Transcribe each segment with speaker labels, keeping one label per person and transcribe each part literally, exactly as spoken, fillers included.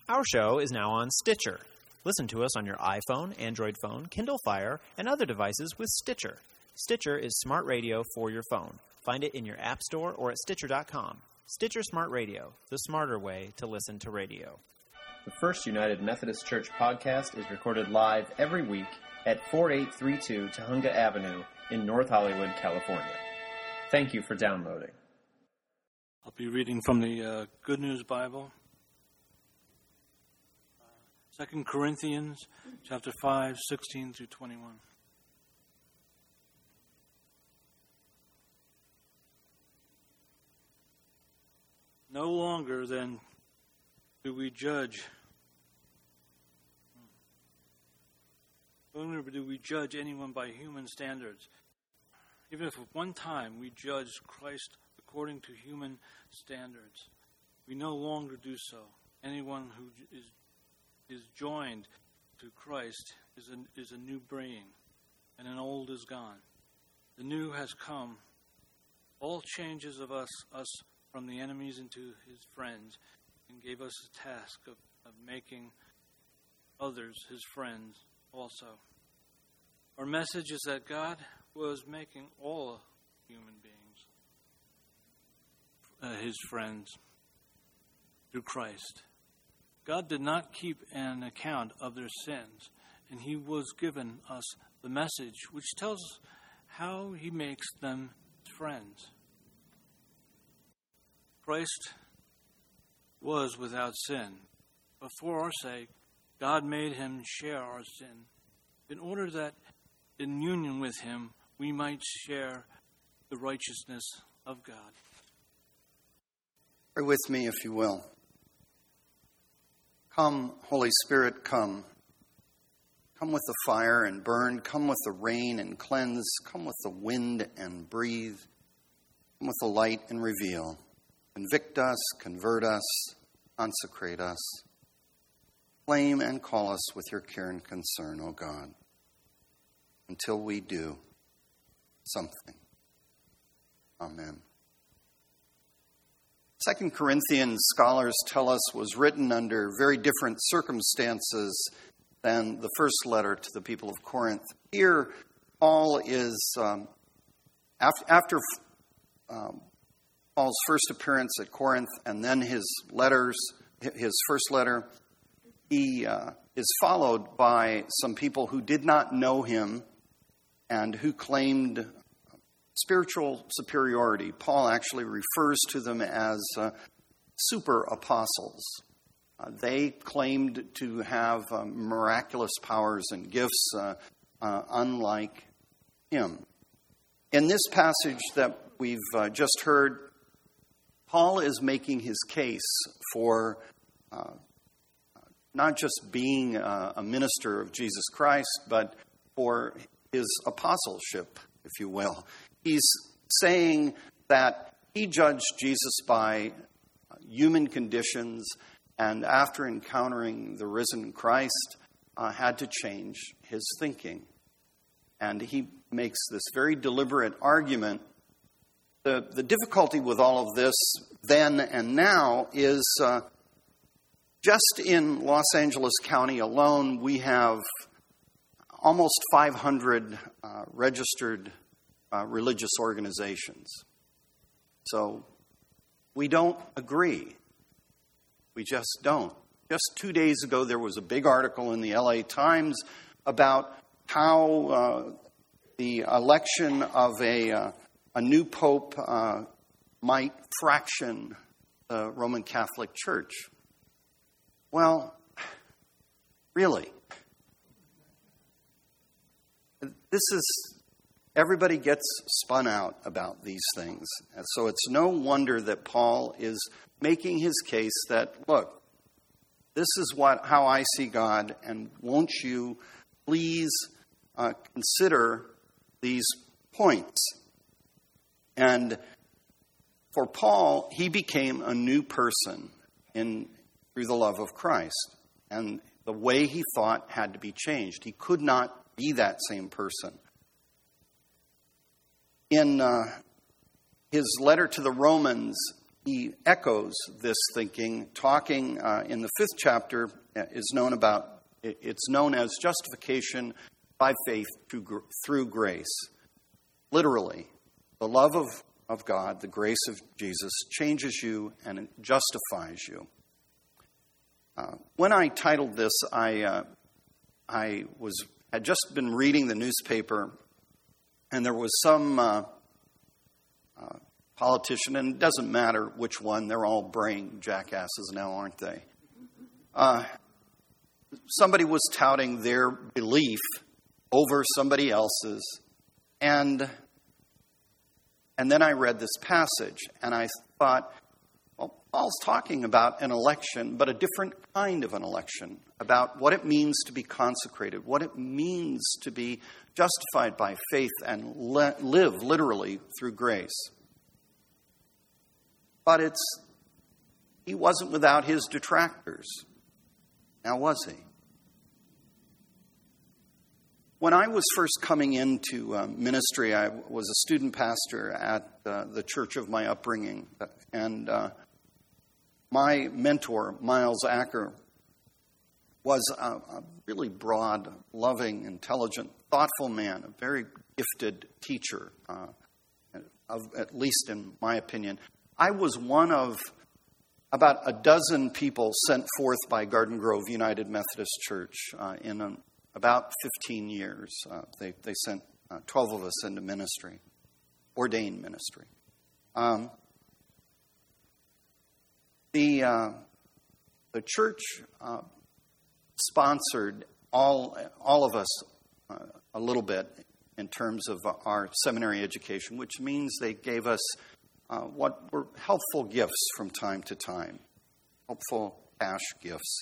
Speaker 1: Our show is now on Stitcher. Listen to us on your iPhone, Android phone, Kindle Fire, and other devices with Stitcher. Stitcher is smart radio for your phone. Find it in your app store or at Stitcher dot com. Stitcher Smart Radio, the smarter way to listen to radio.
Speaker 2: The First United Methodist Church podcast is recorded live every week at forty-eight thirty-two Tahunga Avenue in North Hollywood, California. Thank you for downloading.
Speaker 3: I'll be reading from the uh, Good News Bible. Second Corinthians chapter five, sixteen through twenty-one. No longer then do we judge. No longer do we judge anyone by human standards. Even if at one time we judged Christ according to human standards, we no longer do so. Anyone who is is joined to Christ is a, is a new being, and an old is gone. The new has come. All changes of us, us from the enemies into his friends, and gave us a task of, of making others his friends also. Our message is that God was making all human beings uh, his friends through Christ. God did not keep an account of their sins, and he was given us the message which tells us how he makes them his friends. Christ was without sin, but for our sake, God made him share our sin, in order that in union with him, we might share the righteousness of God.
Speaker 4: Pray with me, if you will. Come, Holy Spirit, come. Come with the fire and burn. Come with the rain and cleanse. Come with the wind and breathe. Come with the light and reveal. Convict us, convert us, consecrate us. Claim and call us with your care and concern, O God, until we do something. Amen. Second Corinthians, scholars tell us, was written under very different circumstances than the first letter to the people of Corinth. Here, Paul is, um, after, after um, Paul's first appearance at Corinth and then his letters, his first letter, he uh, is followed by some people who did not know him and who claimed spiritual superiority. Paul actually refers to them as uh, super apostles. Uh, they claimed to have uh, miraculous powers and gifts uh, uh, unlike him. In this passage that we've uh, just heard, Paul is making his case for uh, not just being uh, a minister of Jesus Christ, but for his apostleship, if you will. He's saying that he judged Jesus by human conditions, and after encountering the risen Christ, uh, had to change his thinking. And he makes this very deliberate argument. The, the difficulty with all of this then and now is uh, just in Los Angeles County alone, we have almost five hundred uh, registered Uh, religious organizations. So we don't agree. We just don't. Just two days ago, there was a big article in the L A Times about how uh, the election of a, uh, a new pope uh, might fraction the Roman Catholic Church. Well, really? This is... Everybody gets spun out about these things. And so it's no wonder that Paul is making his case that, look, this is what how I see God, and won't you please uh, consider these points? And for Paul, he became a new person in through the love of Christ. And the way he thought had to be changed. He could not be that same person. In uh, his letter to the Romans, he echoes this thinking, talking uh, in the fifth chapter is known about, it's known as justification by faith through, through grace. Literally, the love of, of God, the grace of Jesus, changes you and it justifies you. Uh, when I titled this, I uh, I was had just been reading the newspaper, and there was some uh, uh, politician, and it doesn't matter which one, they're all brain jackasses now, aren't they? Uh, somebody was touting their belief over somebody else's, and and then I read this passage, and I thought, well, Paul's talking about an election, but a different kind of an election, about what it means to be consecrated, what it means to be justified by faith and le- live literally through grace. But it's he wasn't without his detractors. Now, was he? When I was first coming into uh, ministry, I was a student pastor at uh, the church of my upbringing. And uh, my mentor, Miles Acker, was a, a really broad, loving, intelligent, thoughtful man, a very gifted teacher, uh, of, at least in my opinion. I was one of about a dozen people sent forth by Garden Grove United Methodist Church uh, in a about fifteen years. Uh, they, they sent uh, twelve of us into ministry, ordained ministry. Um, the uh, the church uh, sponsored all all of us uh, a little bit in terms of our seminary education, which means they gave us uh, what were helpful gifts from time to time, helpful cash gifts.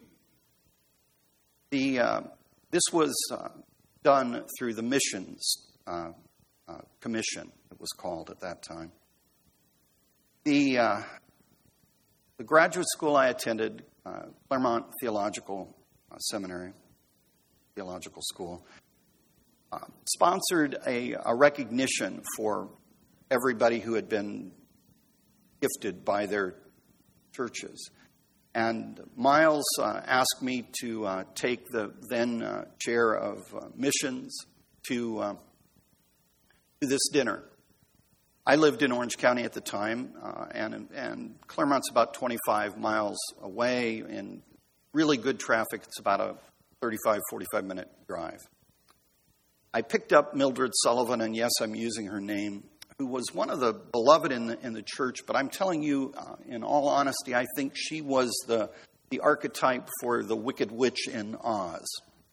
Speaker 4: The uh, This was uh, done through the missions uh, uh, commission, it was called at that time. The uh, the graduate school I attended, uh, Claremont Theological uh, Seminary, Theological School, uh, sponsored a, a recognition for everybody who had been gifted by their churches. And Miles uh, asked me to uh, take the then uh, chair of uh, missions to, uh, to this dinner. I lived in Orange County at the time, uh, and, and Claremont's about twenty-five miles away in really good traffic. It's about a thirty-five, forty-five minute drive. I picked up Mildred Sullivan, and yes, I'm using her name, who was one of the beloved in the, in the church, but I'm telling you, uh, in all honesty, I think she was the, the archetype for the Wicked Witch in Oz.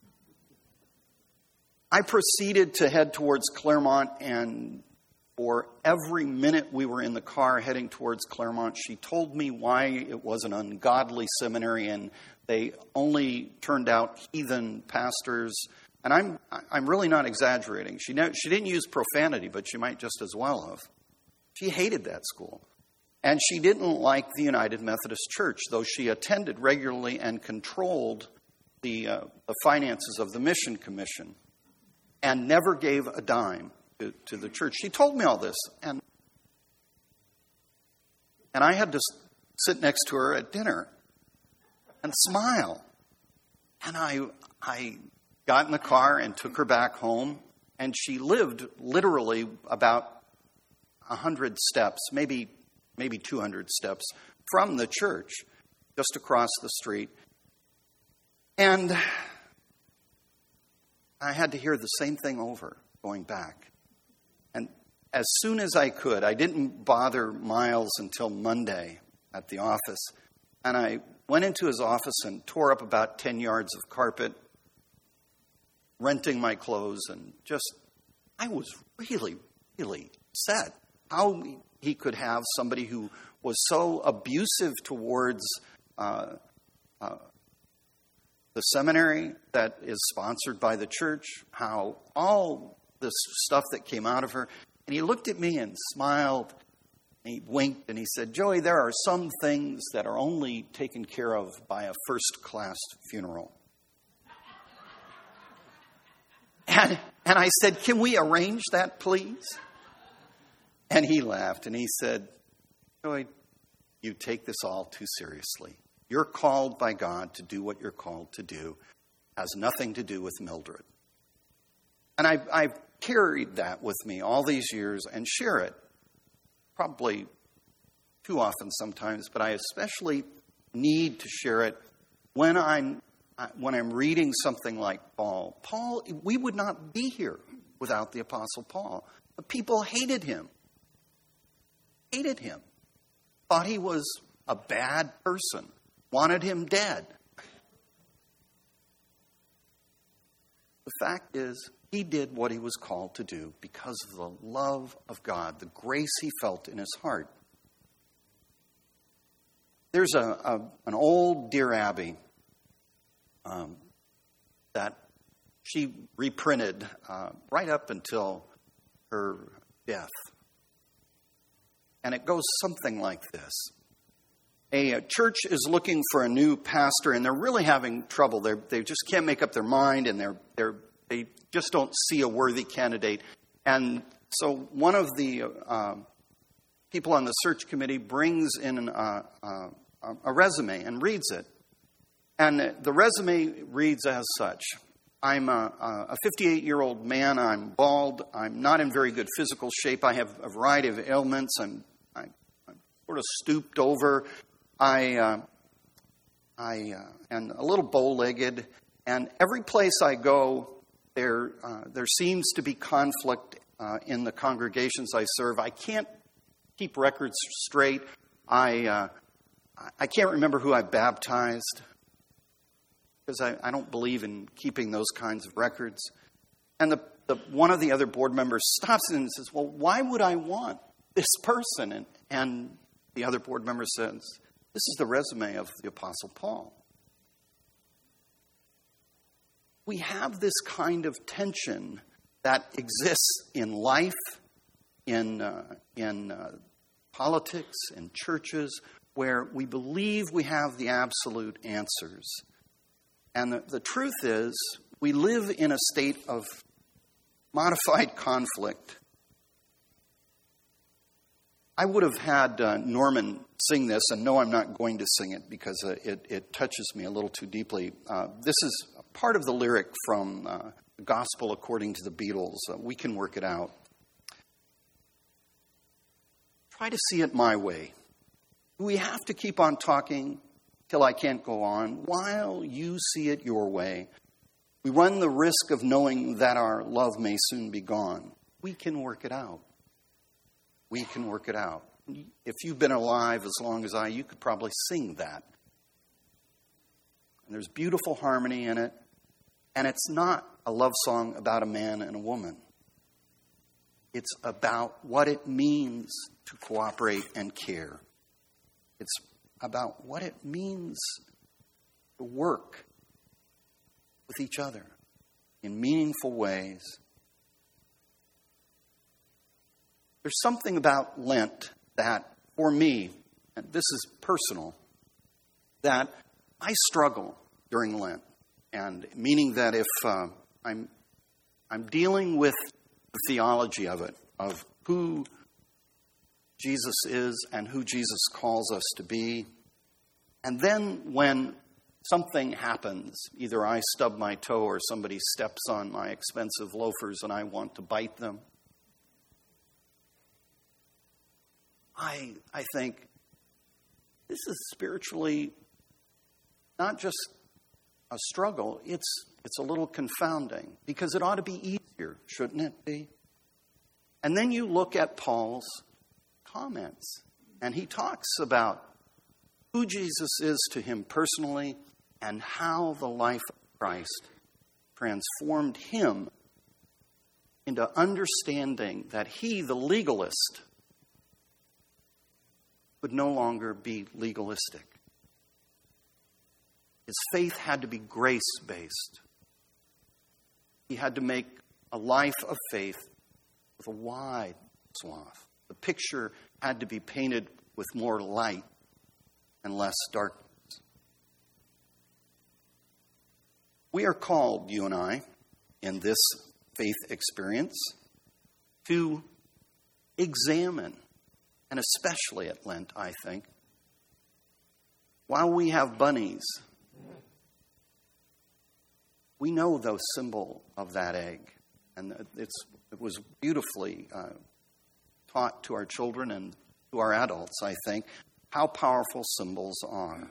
Speaker 4: I proceeded to head towards Claremont, and for every minute we were in the car heading towards Claremont, she told me why it was an ungodly seminary and they only turned out heathen pastors. And I'm I'm really not exaggerating. She ne- she didn't use profanity, but she might just as well have. She hated that school. And she didn't like the United Methodist Church, though she attended regularly and controlled the, uh, the finances of the Mission Commission and never gave a dime to, to the church. She told me all this. And, and I had to sit next to her at dinner and smile. And I I... got in the car and took her back home, and she lived literally about one hundred steps, maybe maybe two hundred steps from the church, just across the street. And I had to hear the same thing over going back. And as soon as I could, I didn't bother Miles until Monday at the office, and I went into his office and tore up about ten yards of carpet, renting my clothes, and just, I was really, really upset how he could have somebody who was so abusive towards uh, uh, the seminary that is sponsored by the church, how all this stuff that came out of her. And he looked at me and smiled, and he winked, and he said, "Joey, there are some things that are only taken care of by a first-class funeral." And, and I said, "Can we arrange that, please?" And he laughed, and he said, "Joey, you take this all too seriously. You're called by God to do what you're called to do. It has nothing to do with Mildred. And I've, I've carried that with me all these years and share it. Probably too often sometimes, but I especially need to share it when I'm when I'm reading something like Paul. Paul, we would not be here without the Apostle Paul. The people hated him. Hated him. Thought he was a bad person. Wanted him dead. The fact is, he did what he was called to do because of the love of God, the grace he felt in his heart. There's a, a an old Dear Abby um, that she reprinted uh, right up until her death. And it goes something like this. A, a church is looking for a new pastor, and they're really having trouble. They they just can't make up their mind, and they're they're they just don't see a worthy candidate. And so one of the uh, people on the search committee brings in an, uh, uh, a resume and reads it. And the resume reads as such. I'm a, a fifty-eight-year-old man. I'm bald. I'm not in very good physical shape. I have a variety of ailments. I'm, I, I'm sort of stooped over. I, uh, I uh, am a little bow-legged. And every place I go, there uh, there seems to be conflict uh, in the congregations I serve. I can't keep records straight. I uh, I can't remember who I baptized, because I, I don't believe in keeping those kinds of records. And the, the one of the other board members stops in and says, well, why would I want this person? And, and the other board member says, this is the resume of the Apostle Paul. We have this kind of tension that exists in life, in, uh, in uh, politics, in churches, where we believe we have the absolute answers. And the, the truth is, we live in a state of modified conflict. I would have had uh, Norman sing this, and no, I'm not going to sing it because uh, it, it touches me a little too deeply. Uh, this is part of the lyric from uh, The Gospel According to the Beatles. Uh, we can work it out. Try to see it my way. Do we have to keep on talking till I can't go on while you see it your way? We run the risk of knowing that our love may soon be gone. We can work it out. We can work it out. If you've been alive as long as I, you could probably sing that. And there's beautiful harmony in it. And it's not a love song about a man and a woman. It's about what it means to cooperate and care. It's about what it means to work with each other in meaningful ways. There's something about Lent that, for me, and this is personal, that I struggle during Lent. And meaning that if uh, I'm I'm dealing with the theology of it, of who Jesus is and who Jesus calls us to be, and then when something happens, either I stub my toe or somebody steps on my expensive loafers and I want to bite them, I I think this is spiritually not just a struggle, it's it's a little confounding, because it ought to be easier, shouldn't it be? And then you look at Paul's comments, and he talks about who Jesus is to him personally and how the life of Christ transformed him into understanding that he, the legalist, would no longer be legalistic. His faith had to be grace-based. He had to make a life of faith with a wide swath. The picture had to be painted with more light and less darkness. We are called, you and I, in this faith experience, to examine, and especially at Lent, I think, while we have bunnies, we know the symbol of that egg. And it's, it was beautifully uh, taught to our children and to our adults, I think, how powerful symbols are.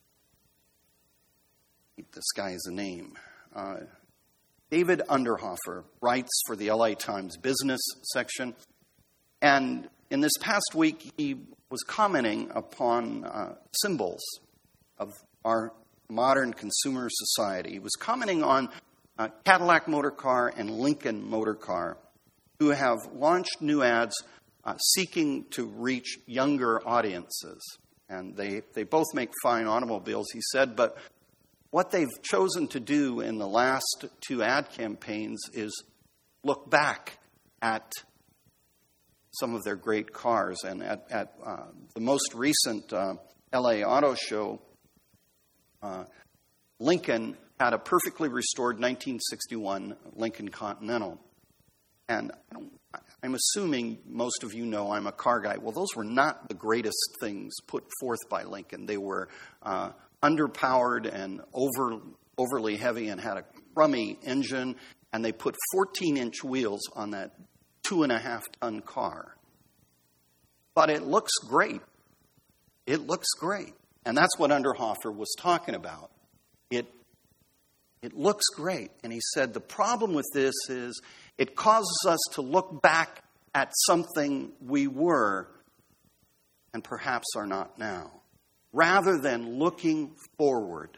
Speaker 4: Keep this guy's name. Uh, David Underhofer writes for the L A Times business section. And in this past week, he was commenting upon uh, symbols of our modern consumer society. He was commenting on uh, Cadillac Motor Car and Lincoln Motor Car, who have launched new ads uh, seeking to reach younger audiences. And they, they both make fine automobiles, he said, but what they've chosen to do in the last two ad campaigns is look back at some of their great cars. And at, at uh, the most recent uh, L A Auto Show, uh, Lincoln had a perfectly restored nineteen sixty-one Lincoln Continental. And I don't, I'm assuming most of you know I'm a car guy. Well, those were not the greatest things put forth by Lincoln. They were uh, underpowered and over, overly heavy and had a crummy engine, and they put fourteen-inch wheels on that two-and-a-half-ton car. But it looks great. It looks great. And that's what Underhofer was talking about. It, it looks great. And he said the problem with this is it causes us to look back at something we were and perhaps are not now, rather than looking forward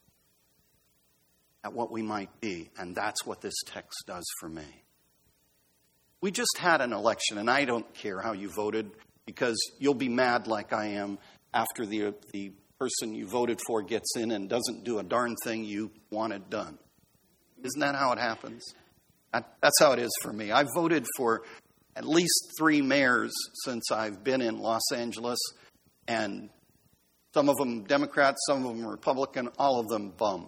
Speaker 4: at what we might be. And that's what this text does for me. We just had an election, and I don't care how you voted, because you'll be mad like I am after the, the person you voted for gets in and doesn't do a darn thing you wanted done. Isn't that how it happens? That, that's how it is for me. I've voted for at least three mayors since I've been in Los Angeles, and some of them Democrats, some of them Republican, all of them bum.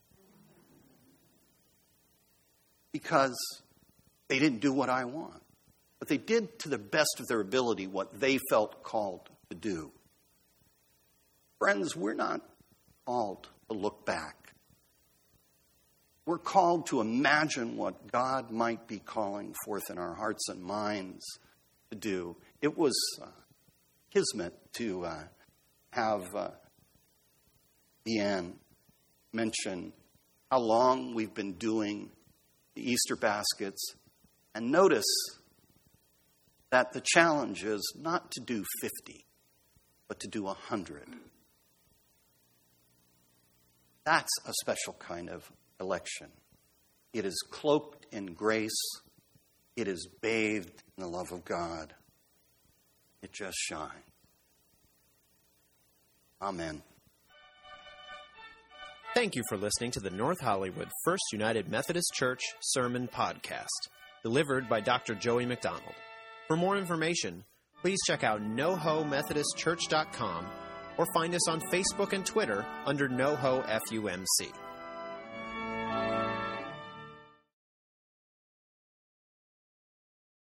Speaker 4: Because they didn't do what I want. But they did to the best of their ability what they felt called to do. Friends, we're not called to look back. We're called to imagine what God might be calling forth in our hearts and minds to do. It was uh, kismet to uh, have uh, Deanne mention how long we've been doing the Easter baskets. And notice that the challenge is not to do fifty, but to do one hundred. That's a special kind of election. It is cloaked in grace. It is bathed in the love of God. It just shines. Amen.
Speaker 1: Thank you for listening to the North Hollywood First United Methodist Church Sermon Podcast, delivered by Doctor Joey McDonald. For more information, please check out no ho methodist church dot com or find us on Facebook and Twitter under NoHo F U M C.